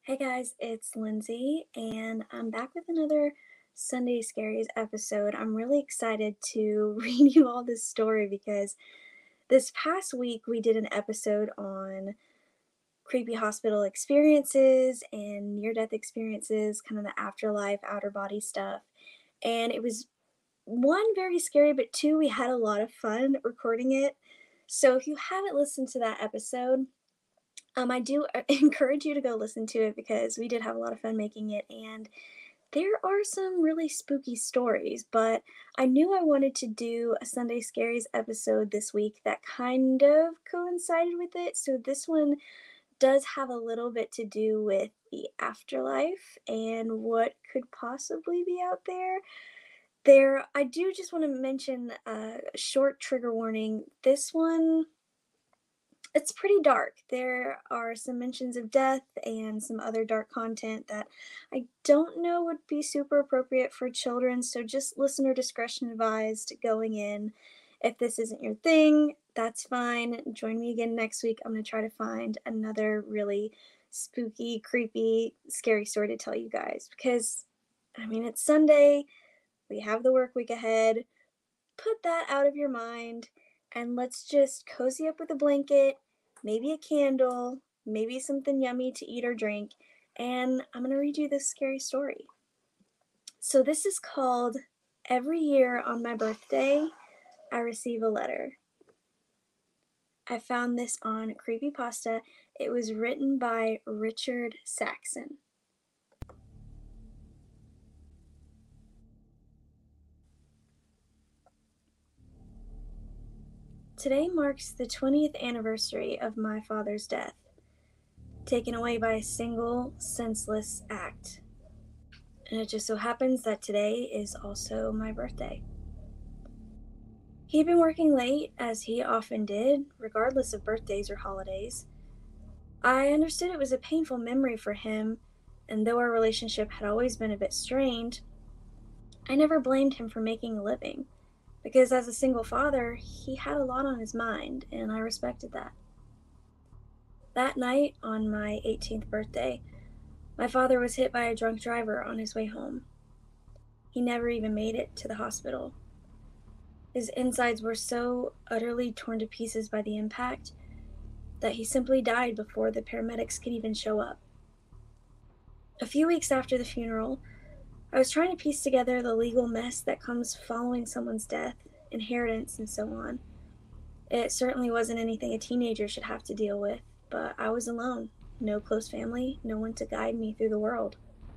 Hey guys, it's Lindsay, and I'm back with another Sunday Scaries episode. I'm really excited to read you all this story because this past week we did an episode on creepy hospital experiences and near death experiences, kind of the afterlife, outer body stuff. And it was one, very scary, but two, we had a lot of fun recording it. So if you haven't listened to that episode, I do encourage you to go listen to it because we did have a lot of fun making it, and there are some really spooky stories. But I knew I wanted to do a Sunday Scaries episode this week that kind of coincided with it. So this one does have a little bit to do with the afterlife and what could possibly be out there. I do just want to mention a short trigger warning. This one, it's pretty dark. There are some mentions of death and some other dark content that I don't know would be super appropriate for children, so just listener discretion advised going in. If this isn't your thing, that's fine. Join me again next week. I'm going to try to find another really spooky, creepy, scary story to tell you guys because, I mean, it's Sunday. We have the work week ahead. Put that out of your mind and let's just cozy up with a blanket, maybe a candle, maybe something yummy to eat or drink, and I'm going to read you this scary story. So, this is called Every Year on My Birthday, I Receive a Letter. I found this on Creepypasta. It was written by Richard Saxon. Today marks the 20th anniversary of my father's death, taken away by a single senseless act. And it just so happens that today is also my birthday. He'd been working late, as he often did, regardless of birthdays or holidays. I understood it was a painful memory for him, and though our relationship had always been a bit strained, I never blamed him for making a living, because as a single father, he had a lot on his mind, and I respected that. That night, on my 18th birthday, my father was hit by a drunk driver on his way home. He never even made it to the hospital. His insides were so utterly torn to pieces by the impact that he simply died before the paramedics could even show up. A few weeks after the funeral, I was trying to piece together the legal mess that comes following someone's death, inheritance, and so on. It certainly wasn't anything a teenager should have to deal with, but I was alone. No close family, no one to guide me through the world.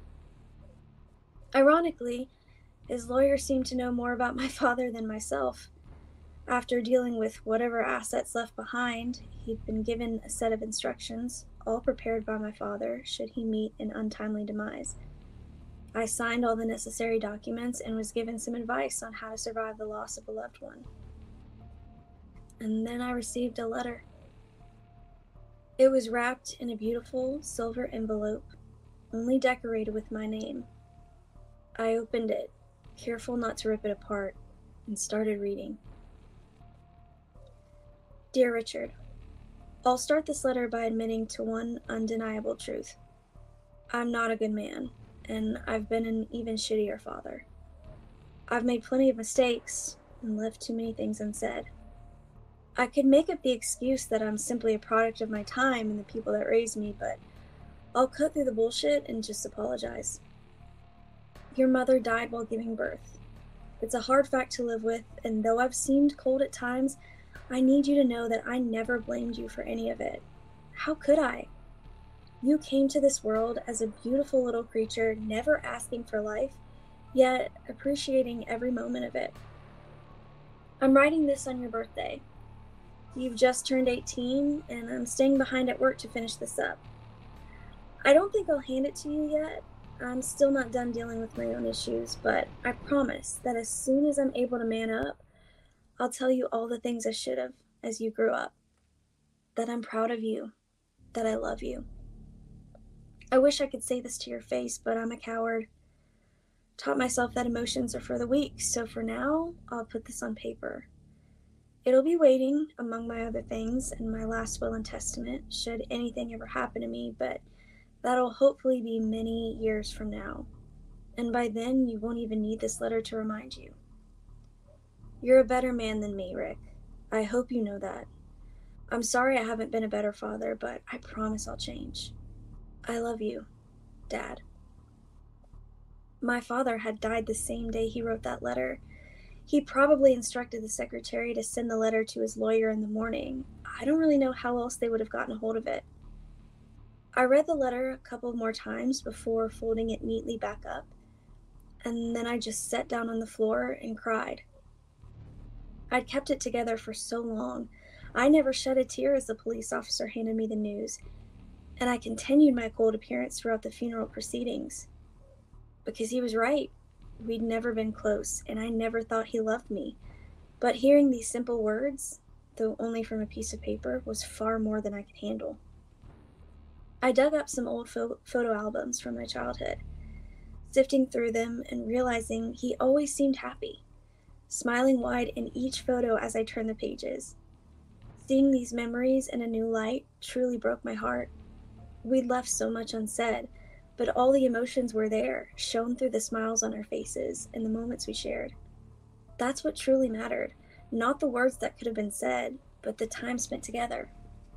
Ironically, his lawyer seemed to know more about my father than myself. After dealing with whatever assets left behind, he'd been given a set of instructions, all prepared by my father, should he meet an untimely demise. I signed all the necessary documents and was given some advice on how to survive the loss of a loved one. And then I received a letter. It was wrapped in a beautiful silver envelope, only decorated with my name. I opened it, careful not to rip it apart, and started reading. Dear Richard, I'll start this letter by admitting to one undeniable truth. I'm not a good man, and I've been an even shittier father. I've made plenty of mistakes and left too many things unsaid. I could make up the excuse that I'm simply a product of my time and the people that raised me, but I'll cut through the bullshit and just apologize. Your mother died while giving birth. It's a hard fact to live with, and though I've seemed cold at times, I need you to know that I never blamed you for any of it. How could I? You came to this world as a beautiful little creature, never asking for life, yet appreciating every moment of it. I'm writing this on your birthday. You've just turned 18, and I'm staying behind at work to finish this up. I don't think I'll hand it to you yet. I'm still not done dealing with my own issues, but I promise that as soon as I'm able to man up, I'll tell you all the things I should have as you grew up. That I'm proud of you. That I love you. I wish I could say this to your face, but I'm a coward. Taught myself that emotions are for the weak, so for now, I'll put this on paper. It'll be waiting, among my other things, in my last will and testament, should anything ever happen to me, but That'll hopefully be many years from now, and by then you won't even need this letter to remind you. You're a better man than me, Rick. I hope you know that. I'm sorry I haven't been a better father, but I promise I'll change. I love you, Dad. My father had died the same day he wrote that letter. He probably instructed the secretary to send the letter to his lawyer in the morning. I don't really know how else they would have gotten a hold of it. I read the letter a couple more times before folding it neatly back up, and then I just sat down on the floor and cried. I'd kept it together for so long. I never shed a tear as the police officer handed me the news, and I continued my cold appearance throughout the funeral proceedings. Because he was right. We'd never been close, and I never thought he loved me. But hearing these simple words, though only from a piece of paper, was far more than I could handle. I dug up some old photo albums from my childhood, sifting through them and realizing he always seemed happy, smiling wide in each photo as I turned the pages. Seeing these memories in a new light truly broke my heart. We'd left so much unsaid, but all the emotions were there, shown through the smiles on our faces and the moments we shared. That's what truly mattered, not the words that could have been said, but the time spent together.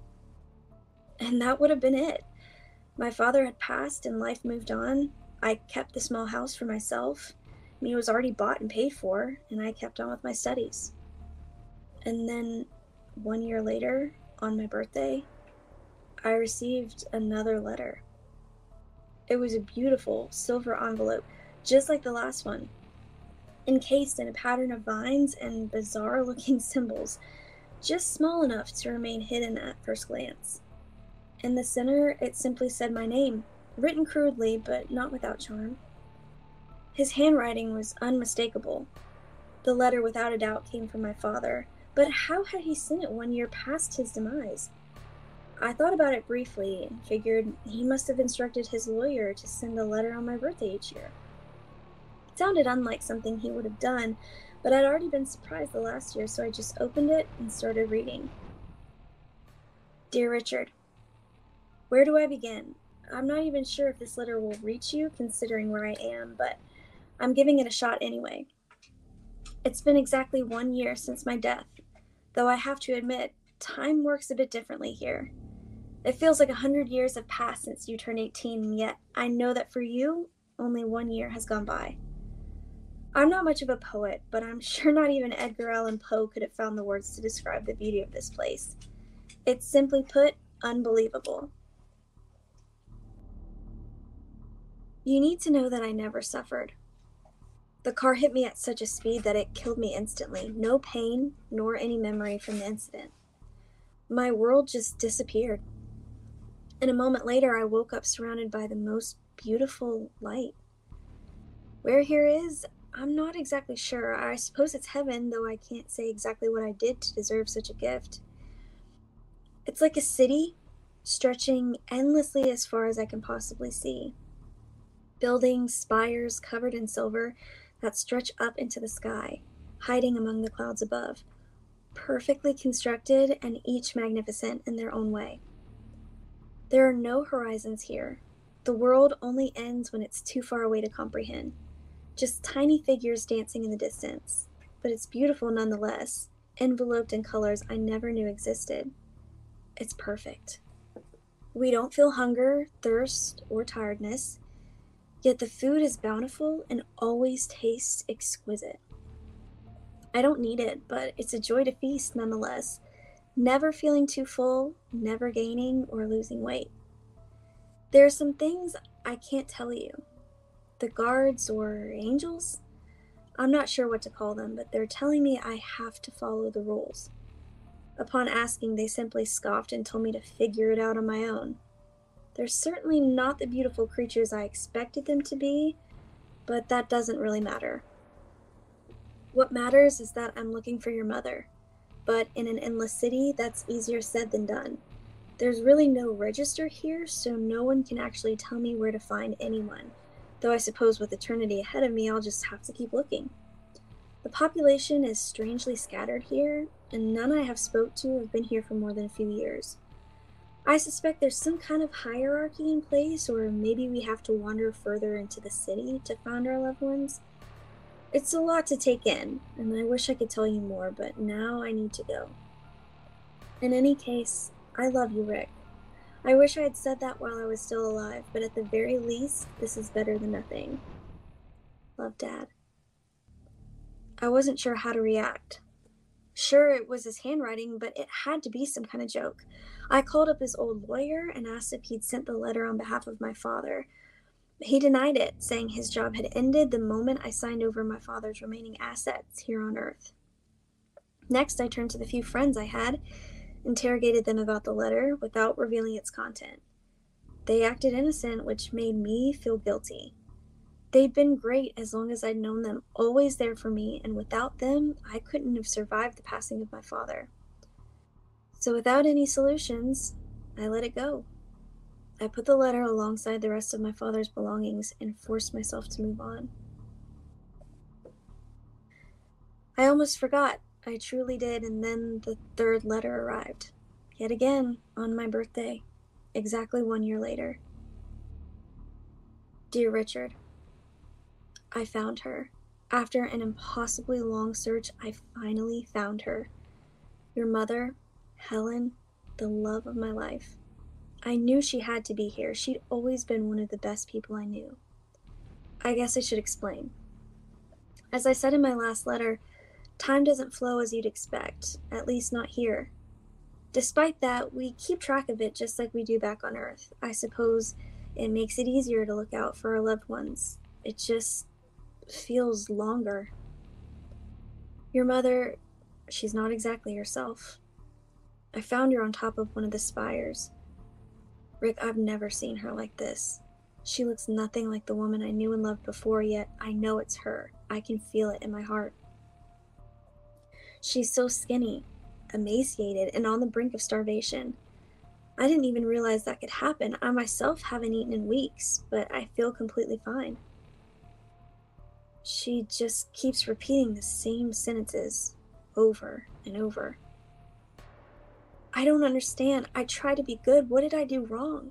And that would have been it. My father had passed and life moved on. I kept the small house for myself. It was already bought and paid for, and I kept on with my studies. And then 1 year later, on my birthday, I received another letter. It was a beautiful silver envelope, just like the last one, encased in a pattern of vines and bizarre-looking symbols, just small enough to remain hidden at first glance. In the center, it simply said my name, written crudely, but not without charm. His handwriting was unmistakable. The letter, without a doubt, came from my father, but how had he sent it 1 year past his demise? I thought about it briefly and figured he must have instructed his lawyer to send a letter on my birthday each year. It sounded unlike something he would have done, but I'd already been surprised the last year, so I just opened it and started reading. Dear Richard, where do I begin? I'm not even sure if this letter will reach you, considering where I am, but I'm giving it a shot anyway. It's been exactly 1 year since my death, though I have to admit, time works a bit differently here. It feels like 100 years have passed since you turned 18, and yet I know that for you, only 1 year has gone by. I'm not much of a poet, but I'm sure not even Edgar Allan Poe could have found the words to describe the beauty of this place. It's simply put, unbelievable. You need to know that I never suffered. The car hit me at such a speed that it killed me instantly. No pain, nor any memory from the incident. My world just disappeared. And a moment later, I woke up surrounded by the most beautiful light. Where here is, I'm not exactly sure. I suppose it's heaven, though I can't say exactly what I did to deserve such a gift. It's like a city, stretching endlessly as far as I can possibly see. Buildings, spires covered in silver that stretch up into the sky, hiding among the clouds above. Perfectly constructed and each magnificent in their own way. There are no horizons here. The world only ends when it's too far away to comprehend. Just tiny figures dancing in the distance. But it's beautiful nonetheless, enveloped in colors I never knew existed. It's perfect. We don't feel hunger, thirst, or tiredness, yet the food is bountiful and always tastes exquisite. I don't need it, but it's a joy to feast nonetheless, never feeling too full, never gaining or losing weight. There are some things I can't tell you. The guards or angels? I'm not sure what to call them, but they're telling me I have to follow the rules. Upon asking, they simply scoffed and told me to figure it out on my own. They're certainly not the beautiful creatures I expected them to be, but that doesn't really matter. What matters is that I'm looking for your mother, but in an endless city, that's easier said than done. There's really no register here, so no one can actually tell me where to find anyone, though I suppose with eternity ahead of me, I'll just have to keep looking. The population is strangely scattered here, and none I have spoke to have been here for more than a few years. I suspect there's some kind of hierarchy in place, or maybe we have to wander further into the city to find our loved ones. It's a lot to take in, and I wish I could tell you more, but now I need to go. In any case, I love you, Rick. I wish I had said that while I was still alive, but at the very least, this is better than nothing. Love, Dad. I wasn't sure how to react. Sure, it was his handwriting, but it had to be some kind of joke. I called up his old lawyer and asked if he'd sent the letter on behalf of my father. He denied it, saying his job had ended the moment I signed over my father's remaining assets here on Earth. Next, I turned to the few friends I had, interrogated them about the letter without revealing its content. They acted innocent, which made me feel guilty. They'd been great as long as I'd known them, always there for me, and without them, I couldn't have survived the passing of my father. So without any solutions, I let it go. I put the letter alongside the rest of my father's belongings and forced myself to move on. I almost forgot. I truly did, and then the third letter arrived. Yet again, on my birthday, exactly 1 year later. Dear Richard, I found her. After an impossibly long search, I finally found her. Your mother, Helen, the love of my life. I knew she had to be here. She'd always been one of the best people I knew. I guess I should explain. As I said in my last letter, time doesn't flow as you'd expect, at least not here. Despite that, we keep track of it just like we do back on Earth. I suppose it makes it easier to look out for our loved ones. It just feels longer. Your mother, she's not exactly herself. I found her on top of one of the spires. Rick, I've never seen her like this. She looks nothing like the woman I knew and loved before, yet I know it's her. I can feel it in my heart. She's so skinny, emaciated, and on the brink of starvation. I didn't even realize that could happen. I myself haven't eaten in weeks, but I feel completely fine. She just keeps repeating the same sentences over and over. I don't understand. I try to be good. What did I do wrong?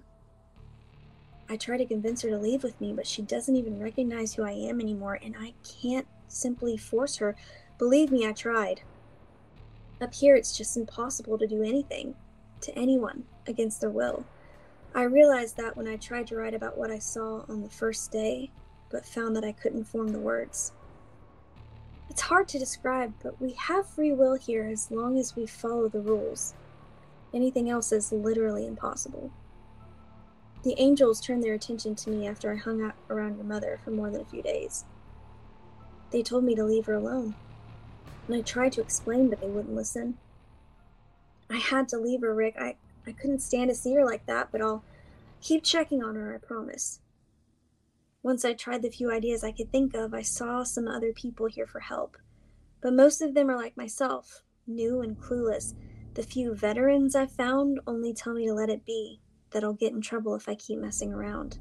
I try to convince her to leave with me, but she doesn't even recognize who I am anymore, and I can't simply force her. Believe me, I tried. Up here, it's just impossible to do anything to anyone against their will. I realized that when I tried to write about what I saw on the first day, but found that I couldn't form the words. It's hard to describe, but we have free will here as long as we follow the rules. Anything else is literally impossible. The angels turned their attention to me after I hung out around your mother for more than a few days. They told me to leave her alone, and I tried to explain, but they wouldn't listen. I had to leave her, Rick. I couldn't stand to see her like that, but I'll keep checking on her, I promise. Once I tried the few ideas I could think of, I saw some other people here for help. But most of them are like myself, new and clueless. The few veterans I've found only tell me to let it be, that I'll get in trouble if I keep messing around.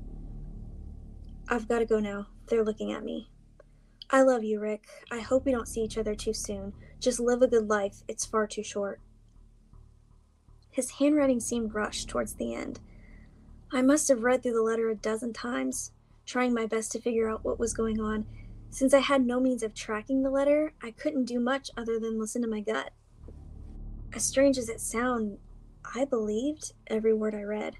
I've got to go now. They're looking at me. I love you, Rick. I hope we don't see each other too soon. Just live a good life. It's far too short. His handwriting seemed rushed towards the end. I must have read through the letter a dozen times, trying my best to figure out what was going on. Since I had no means of tracking the letter, I couldn't do much other than listen to my gut. As strange as it sounded, I believed every word I read.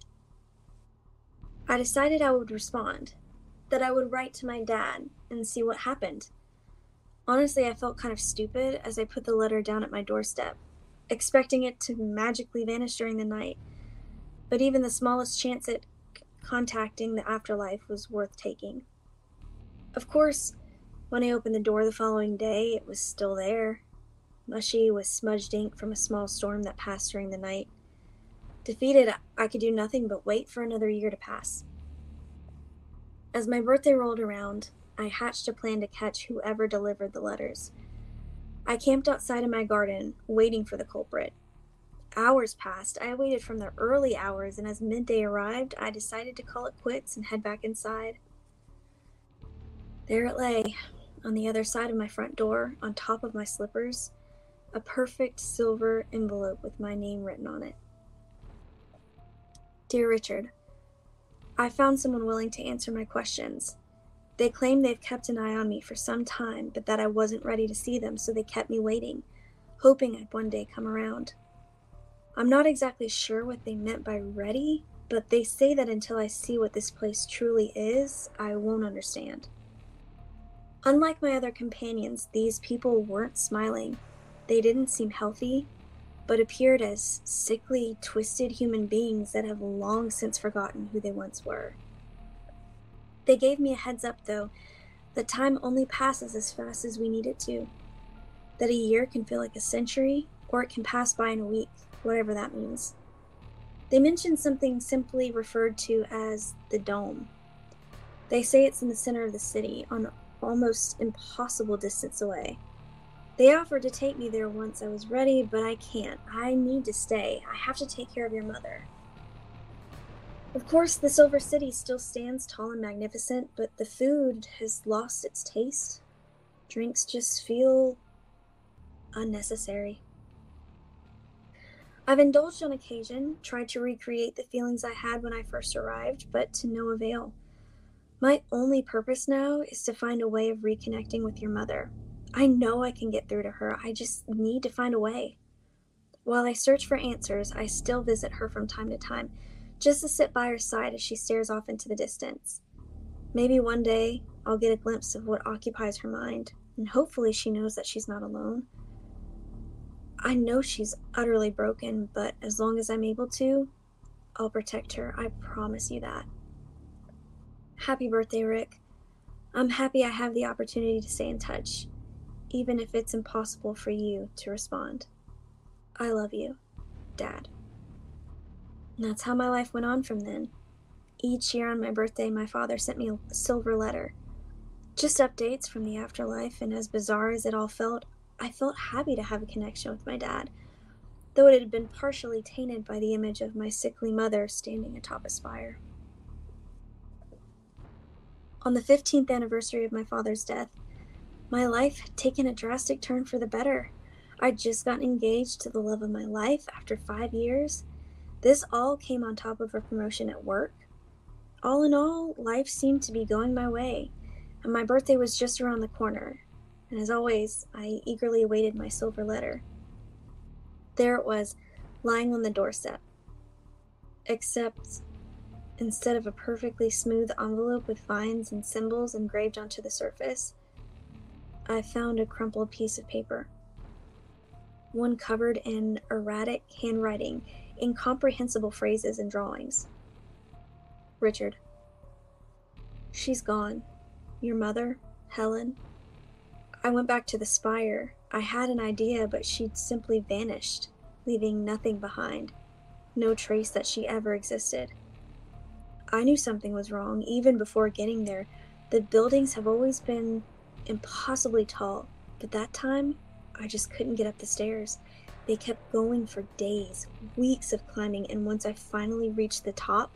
I decided I would respond, that I would write to my dad and see what happened. Honestly, I felt kind of stupid as I put the letter down at my doorstep, expecting it to magically vanish during the night. But even the smallest chance at contacting the afterlife was worth taking. Of course, when I opened the door the following day, it was still there, mushy with smudged ink from a small storm that passed during the night. Defeated, I could do nothing but wait for another year to pass. As my birthday rolled around, I hatched a plan to catch whoever delivered the letters. I camped outside in my garden, waiting for the culprit. Hours passed. I waited from the early hours, and as midday arrived, I decided to call it quits and head back inside. There it lay, on the other side of my front door, on top of my slippers, a perfect silver envelope with my name written on it. Dear Richard, I found someone willing to answer my questions. They claim they've kept an eye on me for some time, but that I wasn't ready to see them, so they kept me waiting, hoping I'd one day come around. I'm not exactly sure what they meant by ready, but they say that until I see what this place truly is, I won't understand. Unlike my other companions, these people weren't smiling. They didn't seem healthy, but appeared as sickly, twisted human beings that have long since forgotten who they once were. They gave me a heads up, though, that time only passes as fast as we need it to. That a year can feel like a century, or it can pass by in a week, whatever that means. They mentioned something simply referred to as the Dome. They say it's in the center of the city, on almost impossible distance away. They offered to take me there once I was ready, but I can't. I need to stay. I have to take care of your mother. Of course, the Silver City still stands tall and magnificent, but the food has lost its taste. Drinks just feel unnecessary. I've indulged on occasion, tried to recreate the feelings I had when I first arrived, but to no avail. My only purpose now is to find a way of reconnecting with your mother. I know I can get through to her. I just need to find a way. While I search for answers, I still visit her from time to time, just to sit by her side as she stares off into the distance. Maybe one day I'll get a glimpse of what occupies her mind, and hopefully she knows that she's not alone. I know she's utterly broken, but as long as I'm able to, I'll protect her. I promise you that. Happy birthday, Rick. I'm happy I have the opportunity to stay in touch, even if it's impossible for you to respond. I love you, Dad. And that's how my life went on from then. Each year on my birthday, my father sent me a silver letter. Just updates from the afterlife, and as bizarre as it all felt, I felt happy to have a connection with my dad, though it had been partially tainted by the image of my sickly mother standing atop a spire. On the 15th anniversary of my father's death, my life had taken a drastic turn for the better. I'd just gotten engaged to the love of my life after 5 years. This all came on top of a promotion at work. All in all, life seemed to be going my way, and my birthday was just around the corner. And as always, I eagerly awaited my silver letter. There it was, lying on the doorstep. Except, instead of a perfectly smooth envelope with vines and symbols engraved onto the surface, I found a crumpled piece of paper. One covered in erratic handwriting, incomprehensible phrases and drawings. Richard. She's gone. Your mother, Helen. I went back to the spire. I had an idea, but she'd simply vanished, leaving nothing behind. No trace that she ever existed. I knew something was wrong even before getting there. The buildings have always been impossibly tall, but that time, I just couldn't get up the stairs. They kept going for days, weeks of climbing, and once I finally reached the top,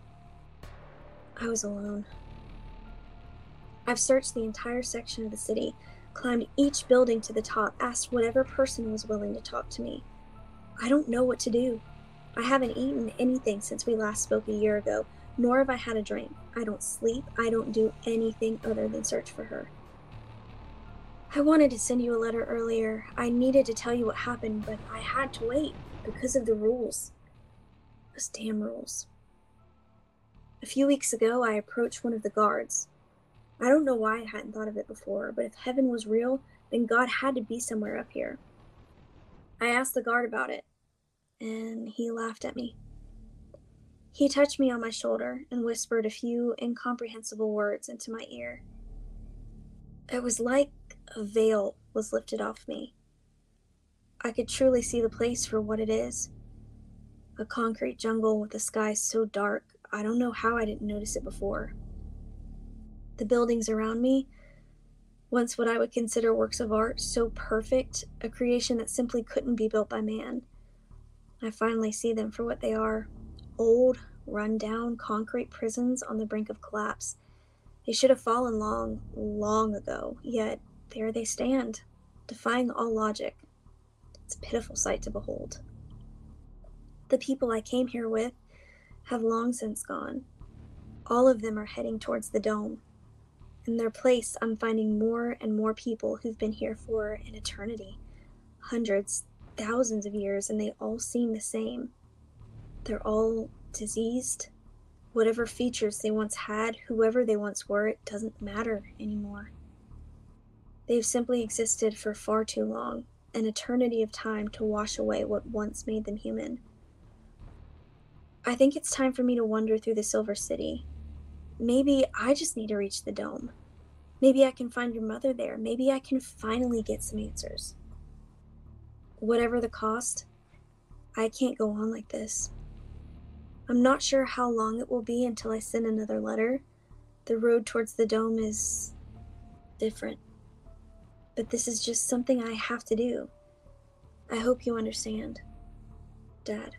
I was alone. I've searched the entire section of the city, climbed each building to the top, asked whatever person was willing to talk to me. I don't know what to do. I haven't eaten anything since we last spoke a year ago, nor have I had a drink. I don't sleep. I don't do anything other than search for her. I wanted to send you a letter earlier. I needed to tell you what happened, but I had to wait because of the rules. Those damn rules. A few weeks ago, I approached one of the guards. I don't know why I hadn't thought of it before, but if heaven was real, then God had to be somewhere up here. I asked the guard about it, and he laughed at me. He touched me on my shoulder and whispered a few incomprehensible words into my ear. It was like a veil was lifted off me. I could truly see the place for what it is. A concrete jungle with a sky so dark, I don't know how I didn't notice it before. The buildings around me, once what I would consider works of art, so perfect, a creation that simply couldn't be built by man. I finally see them for what they are. Old, run-down concrete prisons on the brink of collapse. They should have fallen long, long ago, yet there they stand, defying all logic. It's a pitiful sight to behold. The people I came here with have long since gone. All of them are heading towards the dome. In their place, I'm finding more and more people who've been here for an eternity. Hundreds, thousands of years, and they all seem the same. They're all diseased. Whatever features they once had, whoever they once were, it doesn't matter anymore. They've simply existed for far too long, an eternity of time to wash away what once made them human. I think it's time for me to wander through the Silver City. Maybe I just need to reach the dome. Maybe I can find your mother there. Maybe I can finally get some answers. Whatever the cost, I can't go on like this. I'm not sure how long it will be until I send another letter. The road towards the dome is different. But this is just something I have to do. I hope you understand, Dad.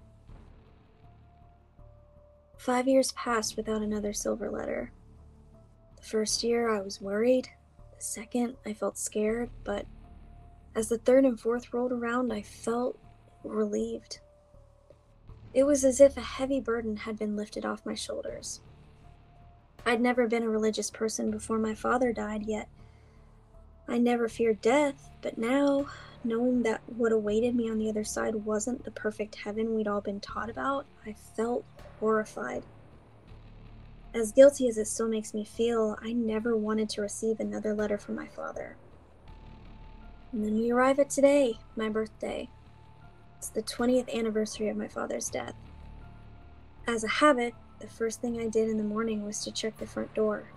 5 years passed without another silver letter. The first year I was worried. The second I felt scared, but as the third and fourth rolled around, I felt relieved. It was as if a heavy burden had been lifted off my shoulders. I'd never been a religious person before my father died, yet I never feared death, but now, knowing that what awaited me on the other side wasn't the perfect heaven we'd all been taught about, I felt horrified. As guilty as it still makes me feel, I never wanted to receive another letter from my father. And then we arrive at today, my birthday. It's the 20th anniversary of my father's death. As a habit, the first thing I did in the morning was to check the front door.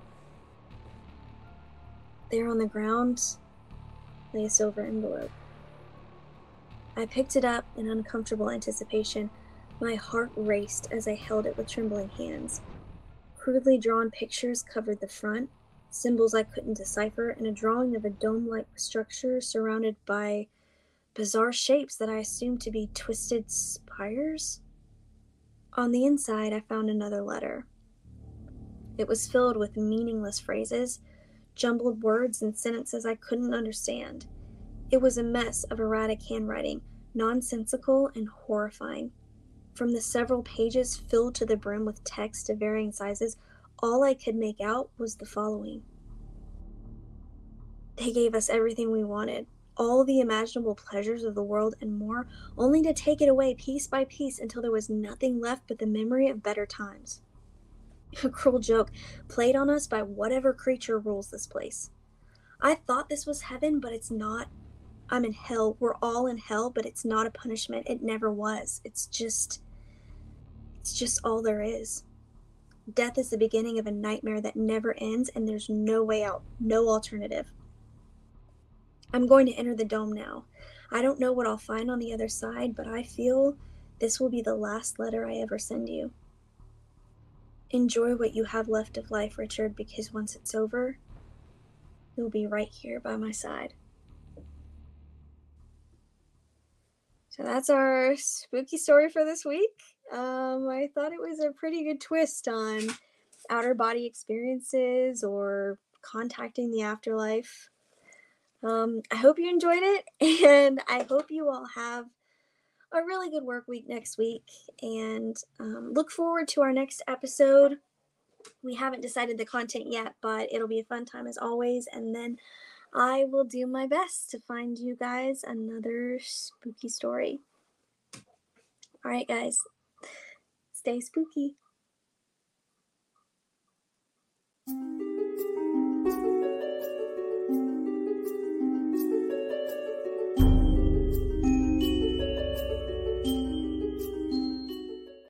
There on the ground lay a silver envelope. I picked it up in uncomfortable anticipation. My heart raced as I held it with trembling hands. Crudely drawn pictures covered the front, symbols I couldn't decipher, and a drawing of a dome-like structure surrounded by bizarre shapes that I assumed to be twisted spires. On the inside, I found another letter. It was filled with meaningless phrases, jumbled words and sentences I couldn't understand. It was a mess of erratic handwriting, nonsensical and horrifying. From the several pages filled to the brim with text of varying sizes, all I could make out was the following. They gave us everything we wanted, all the imaginable pleasures of the world and more, only to take it away piece by piece until there was nothing left but the memory of better times. A cruel joke played on us by whatever creature rules this place. I thought this was heaven, but it's not. I'm in hell. We're all in hell, but it's not a punishment. It never was. It's just all there is. Death is the beginning of a nightmare that never ends, and there's no way out, no alternative. I'm going to enter the dome now. I don't know what I'll find on the other side, but I feel this will be the last letter I ever send you. Enjoy what you have left of life, Richard, because once it's over, you'll be right here by my side. So that's our spooky story for this week. I thought it was a pretty good twist on outer body experiences or contacting the afterlife. I hope you enjoyed it, and I hope you all have a really good work week next week, and look forward to our next episode. We haven't decided the content yet, but it'll be a fun time as always, and then I will do my best to find you guys another spooky story. All right, guys, stay spooky.